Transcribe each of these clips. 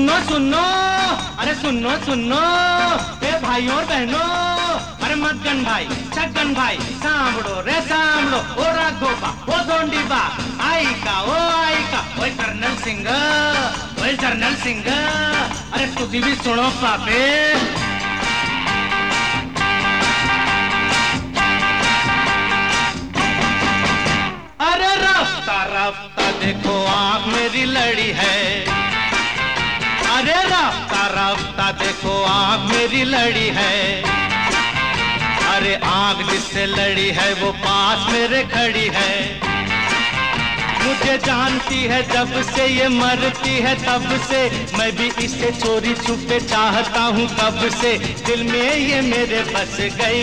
सुनो सुनो, अरे सुनो सुनो ए भाइयों और बहनों, अरे मगन भाई छगन भाई सांभड़ो रे सांभड़ो, ओ राघोबा ओ दोंडीबा, आई का ओए कर्नल सिंह, ओए जर्नल सिंह, अरे तुझी भी सुनो पापे। अरे रफ्ता रफ्ता देखो आँख मेरी लड़ी है, अरे रफ्ता रफ्ता देखो आँख मेरी लड़ी है, अरे आँख जिससे लड़ी है वो पास मेरे खड़ी है, मुझे जानती है जब से ये मरती है तब से, मैं भी इसे चोरी छुपे चाहता हूँ कब से, दिल में ये मेरे बस गई,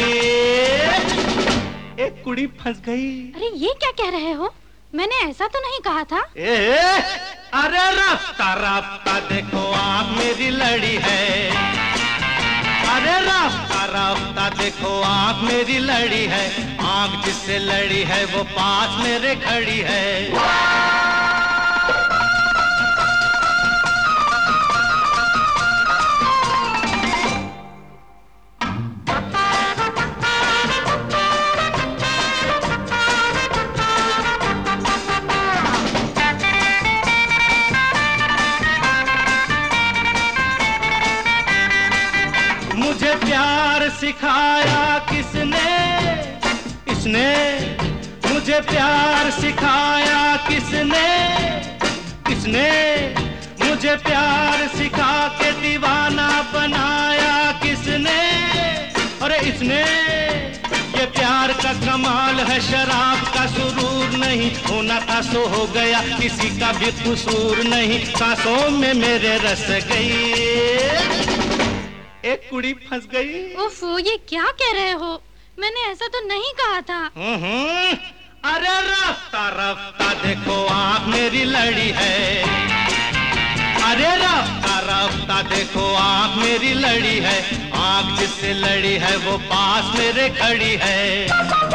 एक कुड़ी फंस गई। अरे ये क्या कह रहे हो, मैंने ऐसा तो नहीं कहा था। अरे रफ्ता रफ्ता देखो आँख मेरी लड़ी है, अरे रफ्ता रफ्ता देखो आँख मेरी लड़ी है, आँख जिससे लड़ी है वो पास मेरे खड़ी है। मुझे प्यार सिखाया किसने, इसने मुझे प्यार सिखाया किसने, किसने मुझे प्यार सिखा के दीवाना बनाया किसने, अरे इसने, ये प्यार का कमाल है शराब का सुरूर नहीं, होना था सो हो गया किसी का भी कसूर नहीं, सांसों में मेरे रस गई, एक कुड़ी फंस गई। उफ, ये क्या कह रहे हो, मैंने ऐसा तो नहीं कहा था। अरे रफ्ता रफ्ता देखो आँख मेरी लड़ी है, अरे रफ्ता रफ्ता देखो आँख मेरी लड़ी है, आँख जिससे लड़ी है वो पास मेरे खड़ी है।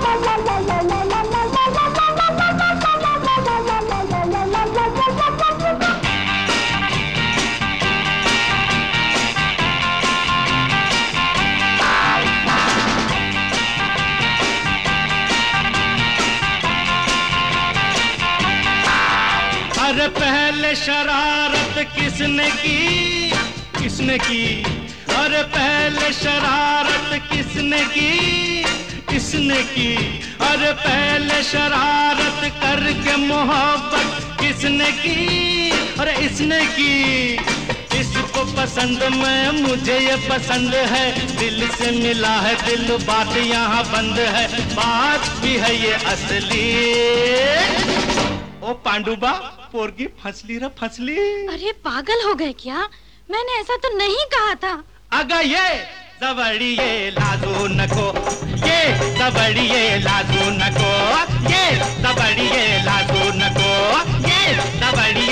अरे पहले शरारत किसने की, किसने की, अरे पहले शरारत किसने की, किसने की, अरे पहले शरारत करके मोहब्बत किसने की, अरे इसने की, इसको पसंद मैं मुझे ये पसंद है, दिल से मिला है दिल बात यहाँ बंद है, बात भी है ये असली। ओ पांडुबा पोरगी फंसली रे फंसली। अरे पागल हो गए क्या, मैंने ऐसा तो नहीं कहा था। अगर ये जबड़ी ये लाजू नको, ये जबड़ी ये लाजू नको, ये जबड़ी ये लाजू नको, ये जबड़ी